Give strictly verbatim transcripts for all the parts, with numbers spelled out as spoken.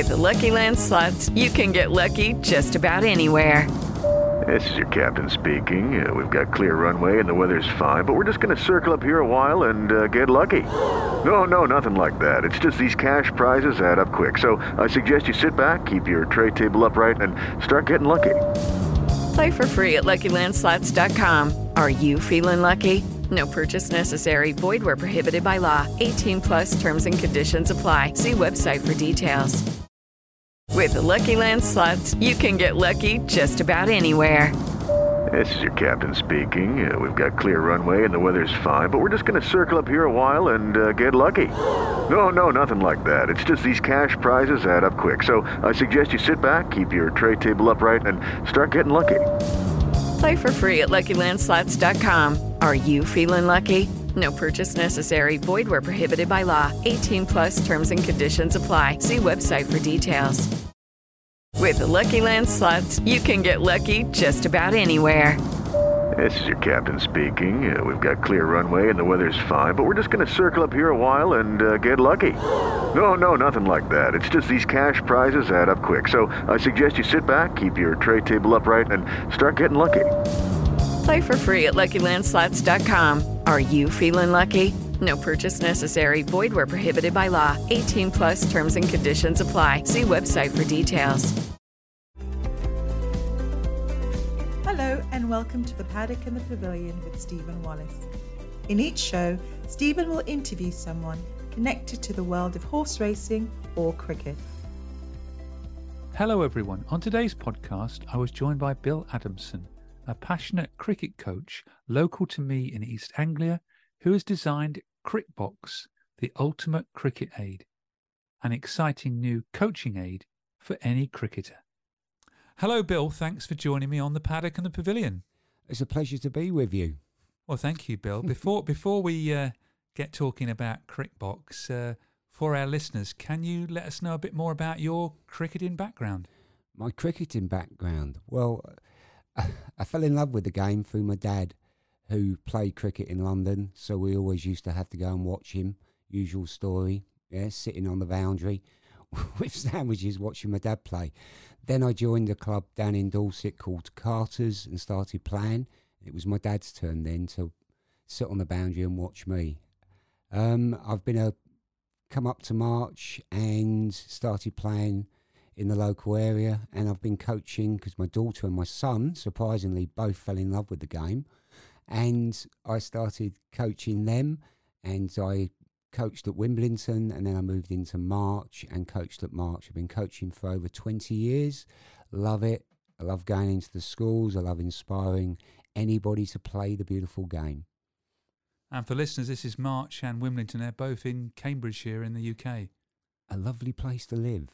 With the Lucky Land Slots, you can get lucky just about anywhere. This is your captain speaking. Uh, we've got clear runway and the weather's fine, but we're just going to circle up here a while and uh, get lucky. No, no, nothing like that. It's just these cash prizes add up quick. So I suggest you sit back, keep your tray table upright, and start getting lucky. Play for free at Lucky Land Slots dot com. Are you feeling lucky? No purchase necessary. Void where prohibited by law. eighteen plus terms and conditions apply. See website for details. With the Lucky Land Slots, you can get lucky just about anywhere. This is your captain speaking. Uh, we've got clear runway and the weather's fine, but we're just going to circle up here a while and uh, get lucky. No, no, nothing like that. It's just these cash prizes add up quick. So I suggest you sit back, keep your tray table upright, and start getting lucky. Play for free at Lucky Land Slots dot com. Are you feeling lucky? No purchase necessary. Void where prohibited by law. eighteen plus terms and conditions apply. See website for details. With the Lucky Land Slots, you can get lucky just about anywhere. This is your captain speaking. Uh, we've got clear runway and the weather's fine, but we're just going to circle up here a while and uh, get lucky. No, no, nothing like that. It's just these cash prizes add up quick. So I suggest you sit back, keep your tray table upright, and start getting lucky. Play for free at Lucky Land Slots dot com. Are you feeling lucky? No purchase necessary. Void where prohibited by law. eighteen plus terms and conditions apply. See website for details. Hello and welcome to the Paddock and the Pavilion with Stephen Wallace. In each show, Stephen will interview someone connected to the world of horse racing or cricket. Hello everyone. On today's podcast, I was joined by Bill Adamson, a passionate cricket coach local to me in East Anglia, who has designed CricBox, the ultimate cricket aid, an exciting new coaching aid for any cricketer. Hello, Bill. Thanks for joining me on the Paddock and the Pavilion. It's a pleasure to be with you. Well, thank you, Bill. Before before we uh, get talking about CricBox, uh, for our listeners, can you let us know a bit more about your cricketing background? My cricketing background? Well, I fell in love with the game through my dad, who played cricket in London, so we always used to have to go and watch him. Usual story, yeah, sitting on the boundary with sandwiches watching my dad play. Then I joined a club down in Dorset called Carter's and started playing. It was my dad's turn then to sit on the boundary and watch me. Um, I've been a come up to March and started playing in the local area, and I've been coaching because my daughter and my son, surprisingly, both fell in love with the game. And I started coaching them, and I coached at Wimbledon, and then I moved into March and coached at March. I've been coaching for over twenty years. Love it. I love going into the schools. I love inspiring anybody to play the beautiful game. And for listeners, this is March and Wimbledon. They're both in Cambridgeshire in the U K. A lovely place to live.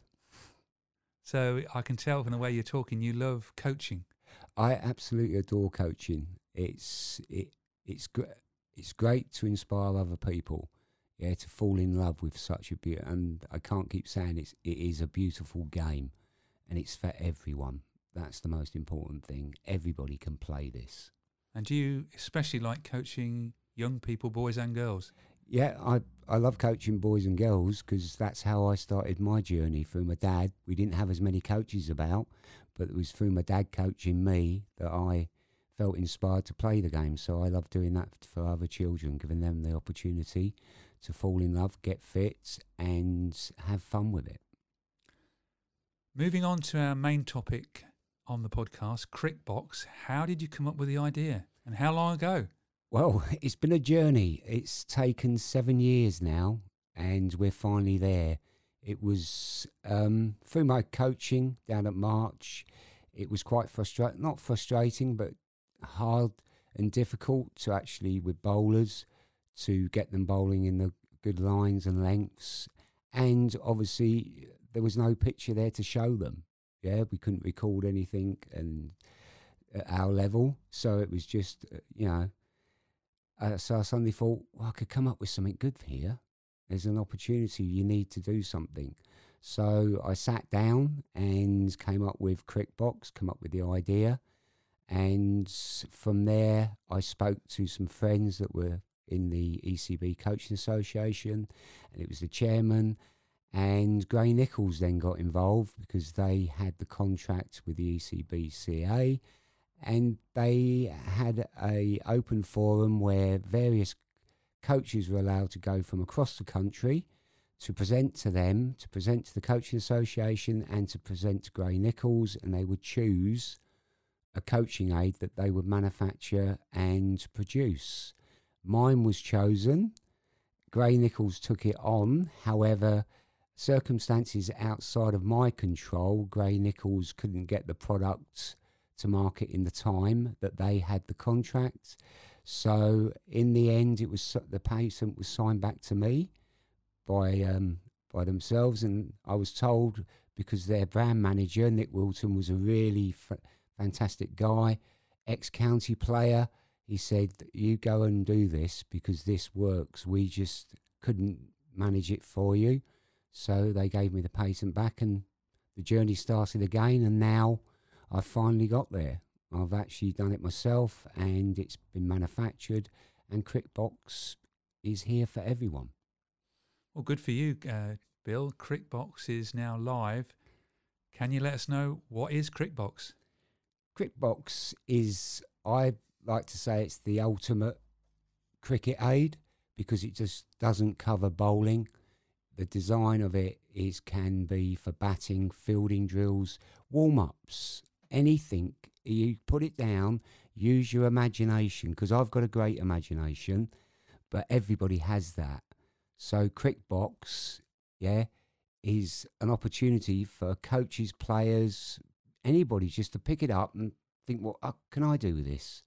So I can tell from the way you're talking, you love coaching. I absolutely adore coaching. It's it it's gr- it's great to inspire other people, yeah, to fall in love with such a beautiful. And I can't keep saying it's it is a beautiful game, and it's for everyone. That's the most important thing. Everybody can play this. And do you especially like coaching young people, boys and girls? Yeah, I I love coaching boys and girls because that's how I started my journey through my dad. We didn't have as many coaches about, but it was through my dad coaching me that I felt inspired to play the game. So I love doing that for other children, giving them the opportunity to fall in love, get fit, and have fun with it. Moving on to our main topic on the podcast, CricBox. How did you come up with the idea, and how long ago? Well, it's been a journey. It's taken seven years now, and we're finally there. It was um, through my coaching down at March. It was quite frustrating, not frustrating, but hard and difficult to actually, with bowlers, to get them bowling in the good lines and lengths. And obviously, there was no picture there to show them. Yeah, we couldn't record anything and at our level. So it was just, uh, you know, uh, so I suddenly thought, well, I could come up with something good here. There's an opportunity, you need to do something. So I sat down and came up with CricBox, come up with the idea. And from there, I spoke to some friends that were in the E C B Coaching Association, and it was the chairman. And Gray Nichols then got involved because they had the contract with the E C B C A, and they had a open forum where various coaches were allowed to go from across the country to present to them, to present to the Coaching Association, and to present to Gray Nichols, and they would choose a coaching aid that they would manufacture and produce. Mine was chosen. Gray Nichols took it on. However, circumstances outside of my control, Gray Nichols couldn't get the product to market in the time that they had the contract. So in the end, it was the patent was signed back to me by um, by themselves, and I was told, because their brand manager Nick Wilton was a really f- fantastic guy, ex-county player. He said, "You go and do this because this works. We just couldn't manage it for you." So they gave me the patent back, and the journey started again. And now I've finally got there. I've actually done it myself, and it's been manufactured, and Crickbox is here for everyone. Well, good for you, uh, Bill. Crickbox is now live. Can you let us know what is Crickbox? Crickbox is, I like to say, it's the ultimate cricket aid because it just doesn't cover bowling. The design of it is can be for batting, fielding drills, warm-ups, anything. You put it down, use your imagination, because I've got a great imagination, but everybody has that. So Crickbox, yeah, is an opportunity for coaches, players, anybody just to pick it up and think, what well, uh, can I do with this?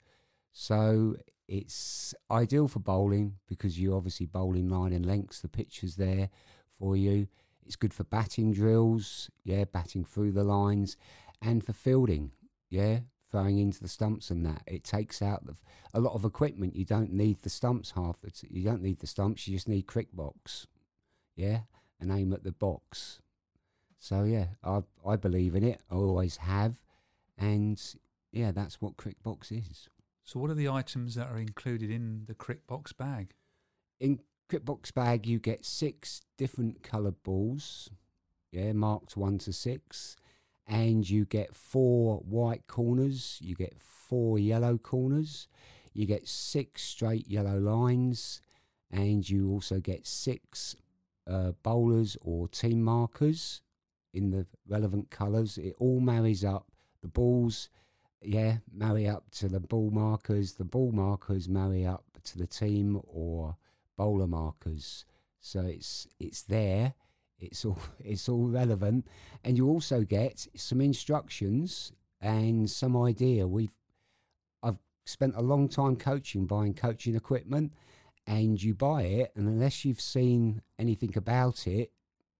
So it's ideal for bowling because you obviously bowl in line and lengths, the pitch is there for you. It's good for batting drills, yeah, batting through the lines, and for fielding, yeah, throwing into the stumps and that. It takes out the, a lot of equipment. You don't need the stumps half. It's, you don't need the stumps. You just need Crickbox, yeah, and aim at the box. So yeah, I I believe in it. I always have, and yeah, that's what Crickbox is. So what are the items that are included in the Crickbox bag? In Crickbox bag, you get six different coloured balls, yeah, marked one to six. And you get four white corners, you get four yellow corners, you get six straight yellow lines, and you also get six uh, bowlers or team markers in the relevant colours. It all marries up. The balls, yeah, marry up to the ball markers. The ball markers marry up to the team or bowler markers. So it's it's there. It's all it's all relevant, and you also get some instructions and some idea. We've I've spent a long time coaching, buying coaching equipment, and you buy it, and unless you've seen anything about it,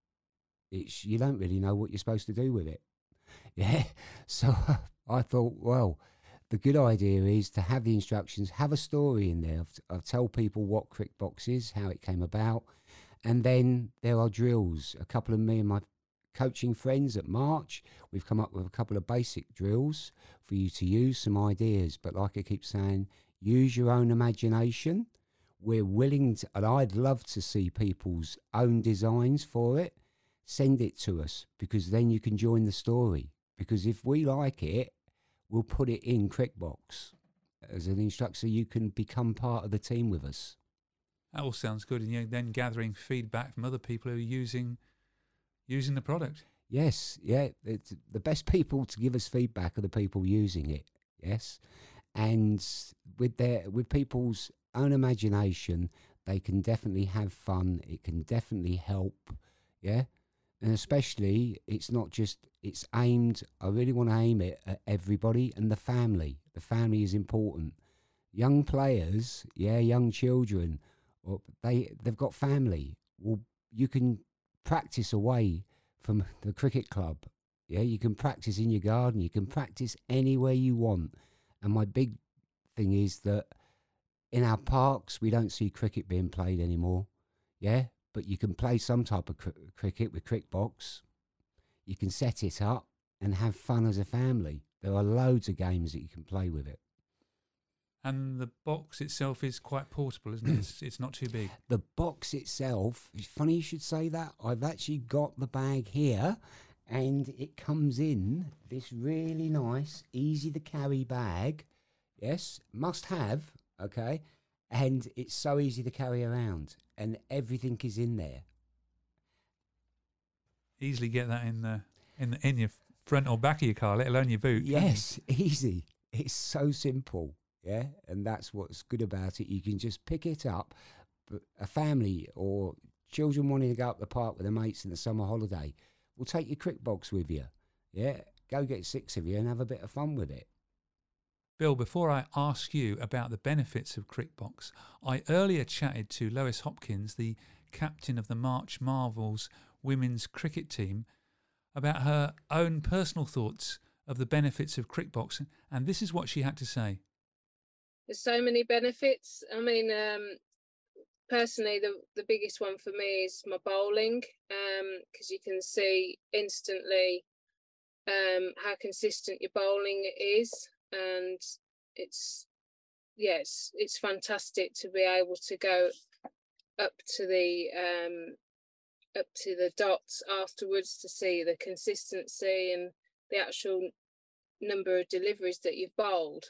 it's you don't really know what you're supposed to do with it. Yeah, so I thought, well, the good idea is to have the instructions, have a story in there. I'll tell people what Crickbox is, how it came about. And then there are drills. A couple of me and my coaching friends at March, we've come up with a couple of basic drills for you to use, some ideas. But like I keep saying, use your own imagination. We're willing to, and I'd love to see people's own designs for it. Send it to us, because then you can join the story. Because if we like it, we'll put it in Crickbox as an instructor. You can become part of the team with us. That all sounds good, and you're then gathering feedback from other people who are using using the product. Yes, yeah. It's the best people to give us feedback are the people using it. Yes, and with their with people's own imagination, they can definitely have fun. It can definitely help. Yeah, and especially it's not just it's aimed. I really want to aim it at everybody and the family. The family is important. Young players, yeah, young children. Or they they've got family. Well, you can practice away from the cricket club. Yeah, you can practice in your garden. You can practice anywhere you want. And my big thing is that in our parks we don't see cricket being played anymore. Yeah, but you can play some type of cr- cricket with Crickbox. You can set it up and have fun as a family. There are loads of games that you can play with it. And the box itself is quite portable, isn't it? It's, it's not too big. The box itself, it's funny you should say that. I've actually got the bag here, and it comes in this really nice, easy to carry bag. Yes, must have, okay? And it's so easy to carry around, and everything is in there. Easily get that in the in the, in your front or back of your car, let alone your boot. Yes, easy. It's so simple. Yeah, and that's what's good about it. You can just pick it up. But a family or children wanting to go up the park with their mates in the summer holiday, will take your crick box with you. Yeah, go get six of you and have a bit of fun with it. Bill, before I ask you about the benefits of Crickbox, I earlier chatted to Lois Hopkins, the captain of the March Marvels women's cricket team, about her own personal thoughts of the benefits of Crickbox, and this is what she had to say. There's so many benefits. I mean, um, personally, the, the biggest one for me is my bowling, because um, you can see instantly um, how consistent your bowling is. And it's, yeah, it's, it's fantastic to be able to go up to the um, up to the dots afterwards to see the consistency and the actual number of deliveries that you've bowled.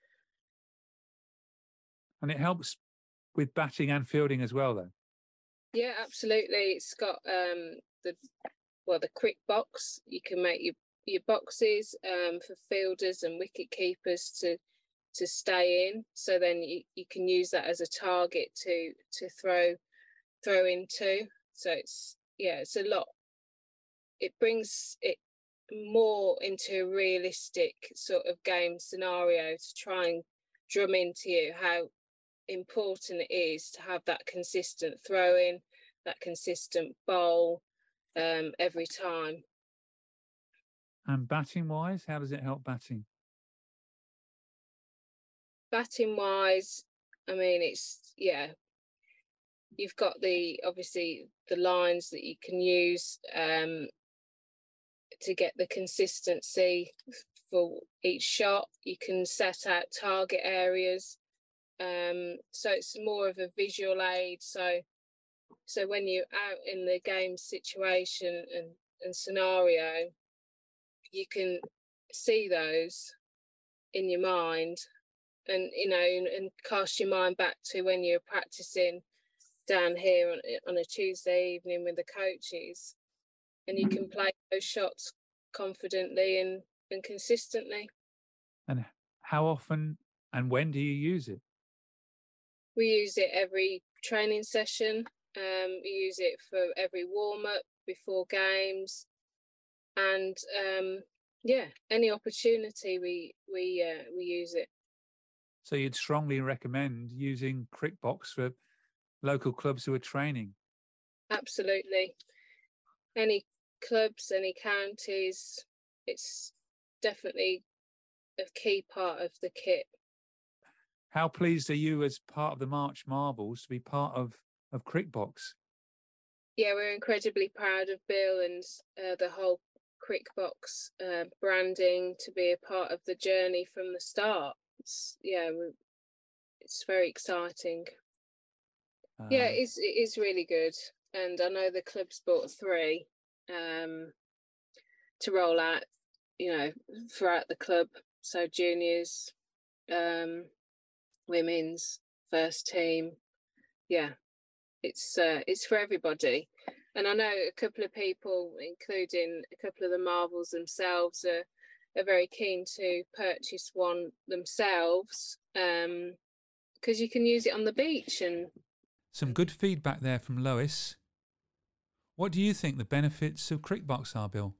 And it helps with batting and fielding as well, though. Yeah, absolutely. It's got um, the well, the Crick box. You can make your your boxes um, for fielders and wicket keepers to to stay in. So then you, you can use that as a target to to throw throw into. So it's yeah, it's a lot. It brings it more into a realistic sort of game scenario to try and drum into you how important it is to have that consistent throw in, that consistent bowl um, every time. And batting wise, how does it help batting? Batting wise, I mean, it's, yeah, you've got the, obviously, the lines that you can use um, to get the consistency for each shot. You can set out target areas. Um, so it's more of a visual aid. So, so when you're out in the game situation and, and scenario, you can see those in your mind, and you know, and, and cast your mind back to when you're practicing down here on, on a Tuesday evening with the coaches, and you can play those shots confidently and, and consistently. And how often and when do you use it? We use it every training session. Um, we use it for every warm-up before games, and um, yeah, any opportunity we we uh, we use it. So you'd strongly recommend using Crickbox for local clubs who are training? Absolutely. Any clubs, any counties, it's definitely a key part of the kit. How pleased are you as part of the March Marvels to be part of, of Crickbox? Yeah, we're incredibly proud of Bill and uh, the whole Crickbox uh, branding, to be a part of the journey from the start. It's, yeah, it's very exciting. Um, yeah, it is, it is really good. And I know the club's bought three um, to roll out, you know, throughout the club. So juniors, um, women's, first team. Yeah, it's uh, it's for everybody. And I know a couple of people, including a couple of the Marvels themselves, are, are very keen to purchase one themselves, um, because you can use it on the beach. And some good feedback there from Lois. What do you think the benefits of Crickbox are, Bill?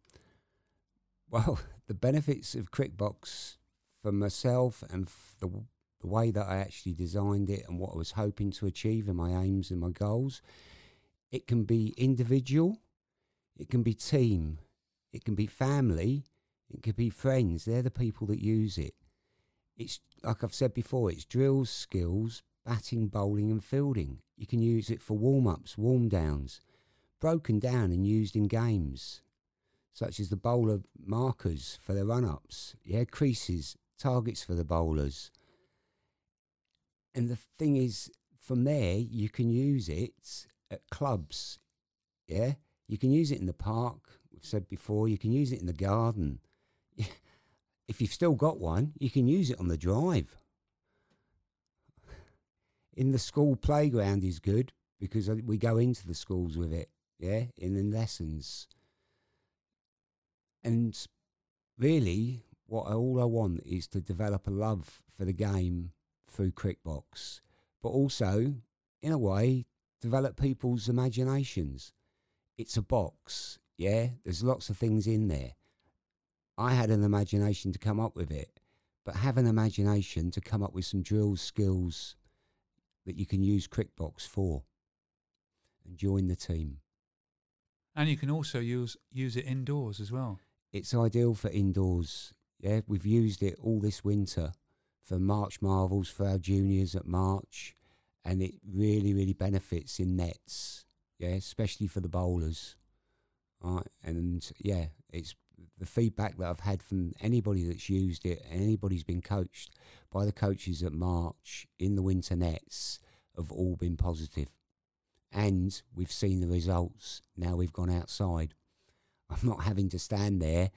Well, the benefits of Crickbox for myself and the, the way that I actually designed it and what I was hoping to achieve in my aims and my goals, it can be individual, it can be team, it can be family, it can be friends. They're the people that use it. It's, like I've said before, it's drills, skills, batting, bowling and fielding. You can use it for warm-ups, warm-downs, broken down and used in games, such as the bowler markers for the run-ups, yeah, creases, targets for the bowlers. And the thing is, from there, you can use it at clubs, yeah? You can use it in the park, we've said before, you can use it in the garden. If you've still got one, you can use it on the drive. In the school playground is good, because we go into the schools with it, yeah, in the lessons. And really, what I, all I want is to develop a love for the game through Crickbox, but also, in a way, develop people's imaginations. It's a box, yeah? There's lots of things in there. I had an imagination to come up with it, but have an imagination to come up with some drills, skills that you can use Crickbox for, and join the team. And you can also use use it indoors as well. It's ideal for indoors. Yeah, we've used it all this winter for March Marvels for our juniors at March, and it really, really benefits in nets. Yeah, especially for the bowlers. Right, and yeah, it's the feedback that I've had from anybody that's used it, and anybody's been coached by the coaches at March in the winter nets have all been positive. And we've seen the results. Now we've gone outside. I'm not having to stand there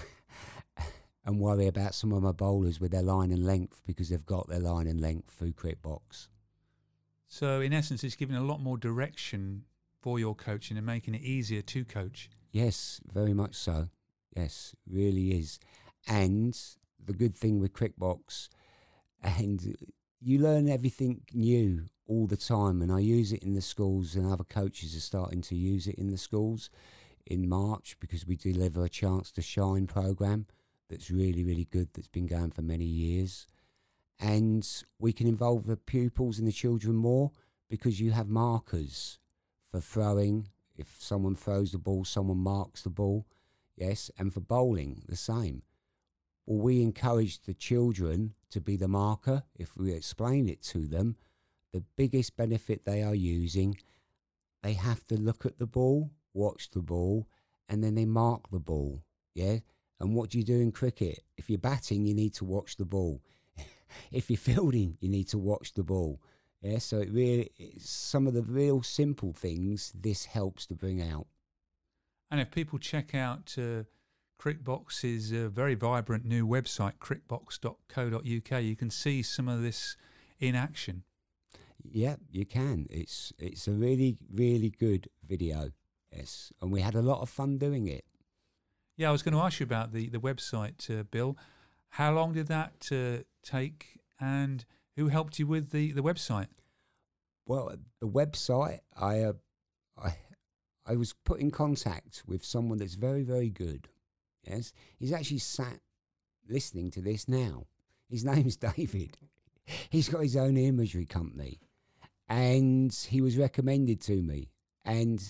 and worry about some of my bowlers with their line and length, because they've got their line and length through Crickbox. So in essence, it's giving a lot more direction for your coaching and making it easier to coach. Yes, very much so. Yes, really is. And the good thing with Crickbox, and you learn everything new all the time, and I use it in the schools, and other coaches are starting to use it in the schools in March, because we deliver a Chance to Shine program that's really, really good, that's been going for many years. And we can involve the pupils and the children more, because you have markers for throwing. If someone throws the ball, someone marks the ball. Yes, and for bowling, the same. Well, we encourage the children to be the marker. If we explain it to them, the biggest benefit they are using, they have to look at the ball, watch the ball, and then they mark the ball. Yeah. And what do you do in cricket? If you're batting, you need to watch the ball. If you're fielding, you need to watch the ball. Yeah. So it really, it's some of the real simple things this helps to bring out. And if people check out uh, Crickbox's uh, very vibrant new website, crickbox dot co dot U K, you can see some of this in action. Yeah, you can. It's it's a really, really good video. Yes, and we had a lot of fun doing it. Yeah, I was going to ask you about the, the website, uh, Bill. How long did that uh, take, and who helped you with the, the website? Well, the website, I, uh, I I was put in contact with someone that's very, very good. Yes, he's actually sat listening to this now. His name's David. He's got his own imagery company, and he was recommended to me. And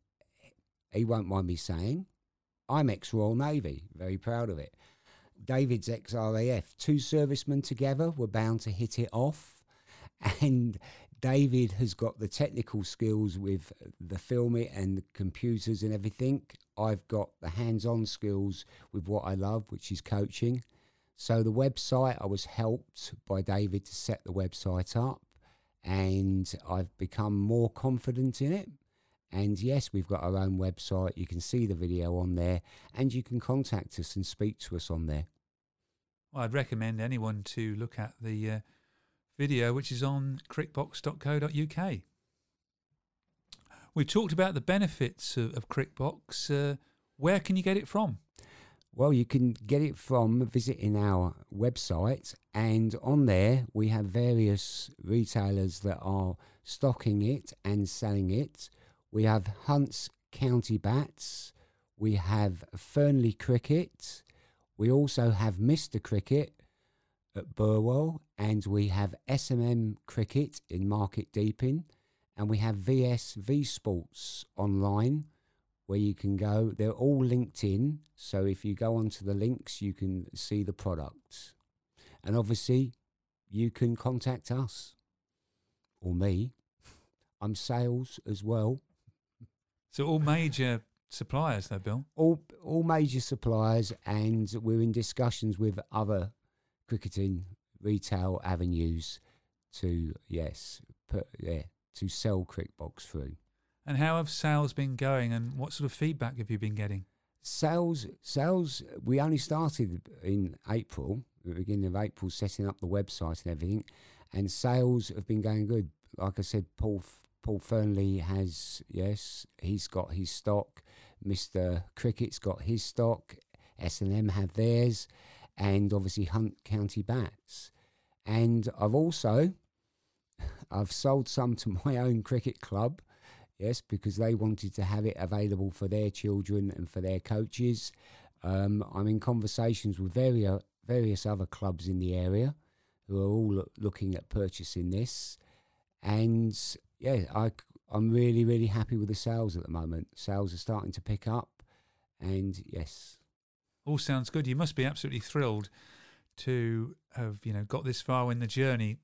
he won't mind me saying, I'm ex-Royal Navy, very proud of it. David's ex-R A F. Two servicemen together were bound to hit it off, and David has got the technical skills with the film it and the computers and everything. I've got the hands-on skills with what I love, which is coaching. So the website, I was helped by David to set the website up, and I've become more confident in it. And yes, we've got our own website. You can see the video on there, and you can contact us and speak to us on there. Well, I'd recommend anyone to look at the uh, video, which is on crickbox dot co dot U K. We've talked about the benefits of, of Crickbox. Uh, where can you get it from? Well, you can get it from visiting our website, and on there we have various retailers that are stocking it and selling it. We have Hunts County Bats, we have Fernley Cricket, we also have Mister Cricket at Burwell, and we have S M M Cricket in Market Deeping, and we have V S V Sports online, where you can go. They're all linked in, so if you go onto the links, you can see the products. And obviously, you can contact us, or me. I'm sales as well. So all major suppliers though, Bill? All all major suppliers, and we're in discussions with other cricketing retail avenues to, yes, put, yeah, to sell Crickbox through. And how have sales been going, and what sort of feedback have you been getting? Sales, sales. We only started in April, the beginning of April, setting up the website and everything, and sales have been going good. Like I said, Paul Paul Fernley has, yes, he's got his stock. Mister Cricket's got his stock. S and M have theirs, and obviously Hunt County Bats. And I've also, I've sold some to my own cricket club. Yes, because they wanted to have it available for their children and for their coaches. Um, I'm in conversations with various various other clubs in the area who are all lo- looking at purchasing this. And yeah, I, I'm really, really happy with the sales at the moment. Sales are starting to pick up, and yes. All sounds good. You must be absolutely thrilled to have, you know, got this far in the journey,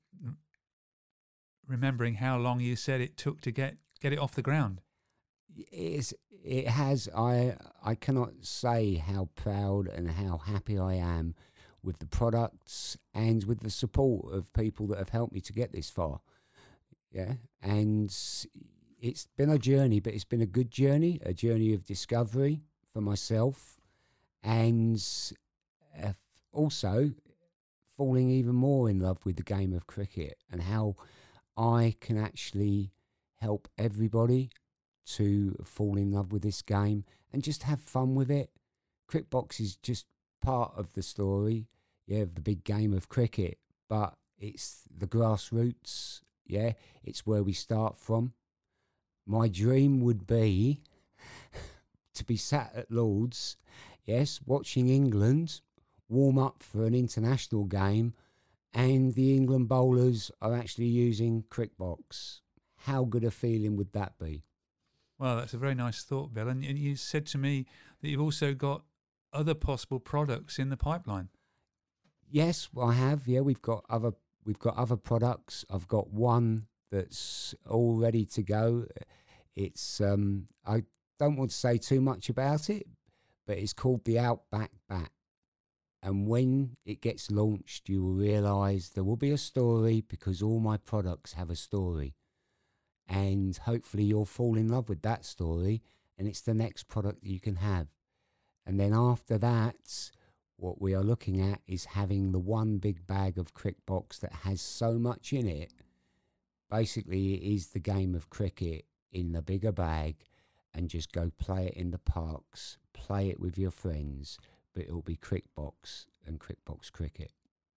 remembering how long you said it took to get get it off the ground. It's, it has. I I cannot say how proud and how happy I am with the products and with the support of people that have helped me to get this far. Yeah, and it's been a journey, but it's been a good journey, a journey of discovery for myself, and uh, also falling even more in love with the game of cricket and how I can actually help everybody to fall in love with this game and just have fun with it. Crickbox is just part of the story, yeah, of the big game of cricket, but it's the grassroots, yeah, it's where we start from. My dream would be to be sat at Lord's, yes, watching England warm up for an international game, and the England bowlers are actually using Crickbox. How good a feeling would that be? Well, that's a very nice thought, Bill. And, and you said to me that you've also got other possible products in the pipeline. Yes, well, I have. Yeah, we've got other we've got other products. I've got one that's all ready to go. It's um, I don't want to say too much about it, but it's called the Outback Bat. And when it gets launched, you will realise there will be a story, because all my products have a story. And hopefully you'll fall in love with that story, and it's the next product that you can have. And then after that, what we are looking at is having the one big bag of Crickbox that has so much in it. Basically, it is the game of cricket in the bigger bag, and just go play it in the parks, play it with your friends, but it will be Crickbox and Crickbox cricket.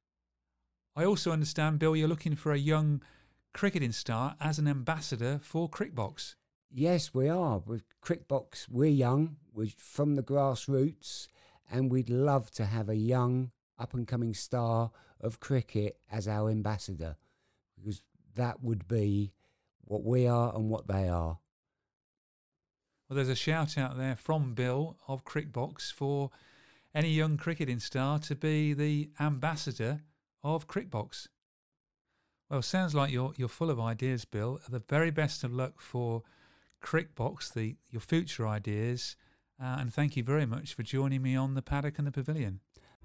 I also understand, Bill, you're looking for a young cricketing star as an ambassador for Crickbox. Yes, we are. With Crickbox, we're young, we're from the grassroots, and we'd love to have a young, up-and-coming star of cricket as our ambassador, because that would be what we are and what they are. Well, there's a shout out there from Bill of Crickbox for any young cricketing star to be the ambassador of Crickbox. Well, sounds like you're you're full of ideas, Bill. The very best of luck for Crickbox, the your future ideas, uh, and thank you very much for joining me on the Paddock and the Pavilion.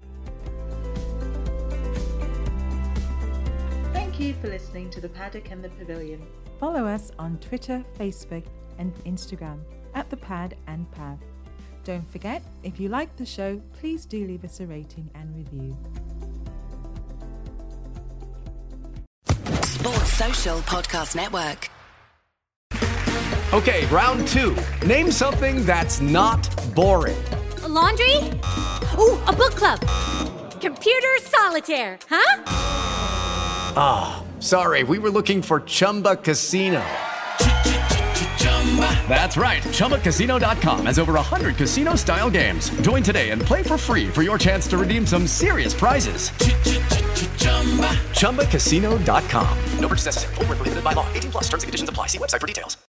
Thank you for listening to the Paddock and the Pavilion. Follow us on Twitter, Facebook, and Instagram at the Pad and Pav. Don't forget, if you like the show, please do leave us a rating and review. Sports Social Podcast Network. Okay, round two. Name something that's not boring. A laundry? Ooh, a book club. Computer solitaire, huh? Ah, oh, sorry, we were looking for Chumba Casino. That's right, Chumba Casino dot com has over one hundred casino-style games. Join today and play for free for your chance to redeem some serious prizes. Chumba Casino dot com. No purchase necessary. Void where prohibited by law. eighteen plus terms and conditions apply. See website for details.